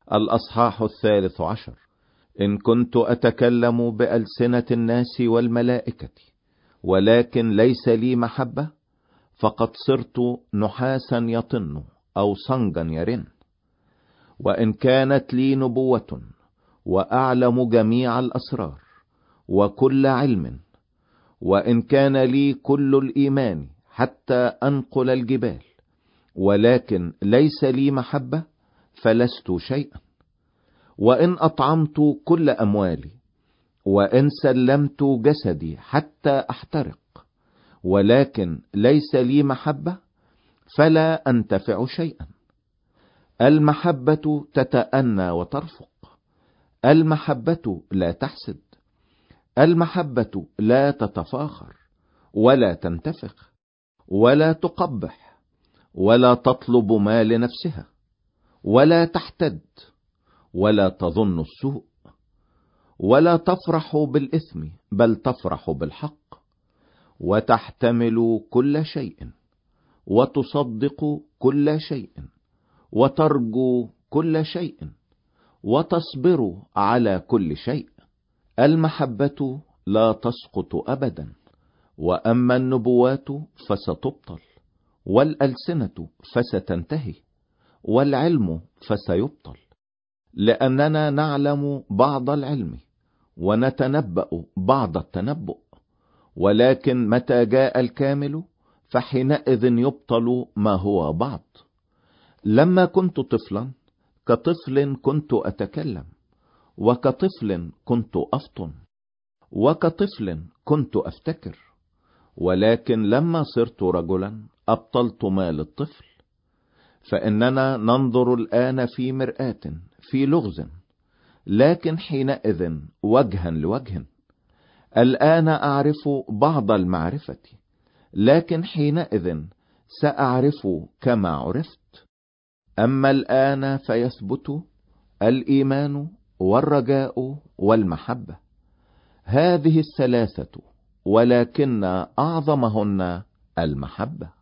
الأصحاح 13. إن كنت أتكلم بألسنة الناس والملائكة ولكن ليس لي محبة، فقد صرت نحاسا يطن أو صنجا يرن. وإن كانت لي نبوة وأعلم جميع الأسرار وكل علم، وإن كان لي كل الإيمان حتى أنقل الجبال، ولكن ليس لي محبة، فلست شيئا. وإن أطعمت كل أموالي، وإن سلمت جسدي حتى أحترق، ولكن ليس لي محبة، فلا أنتفع شيئا. المحبة تتأنى وترفق، المحبة لا تحسد، المحبة لا تتفاخر ولا تنتفخ ولا تقبح، ولا تطلب ما لنفسها، ولا تحتد، ولا تظن السوء، ولا تفرح بالإثم، بل تفرح بالحق، وتحتمل كل شيء، وتصدق كل شيء، وترجو كل شيء، وتصبر على كل شيء. المحبة لا تسقط أبدا. وأما النبوات فستبطل، والألسنة فستنتهي، والعلم فسيبطل، لأننا نعلم بعض العلم ونتنبأ بعض التنبؤ. ولكن متى جاء الكامل فحينئذ يبطل ما هو بعض. لما كنت طفلا كطفل كنت أتكلم، وكطفل كنت أفطن، وكطفل كنت أفتكر. ولكن لما صرت رجلا أبطلت ما للطفل. فإننا ننظر الآن في مرآة في لغز، لكن حينئذ وجها لوجه. الآن أعرف بعض المعرفة، لكن حينئذ سأعرف كما عرفت. أما الآن فيثبت الإيمان والرجاء والمحبة، هذه الثلاثة، ولكن أعظمهن المحبة.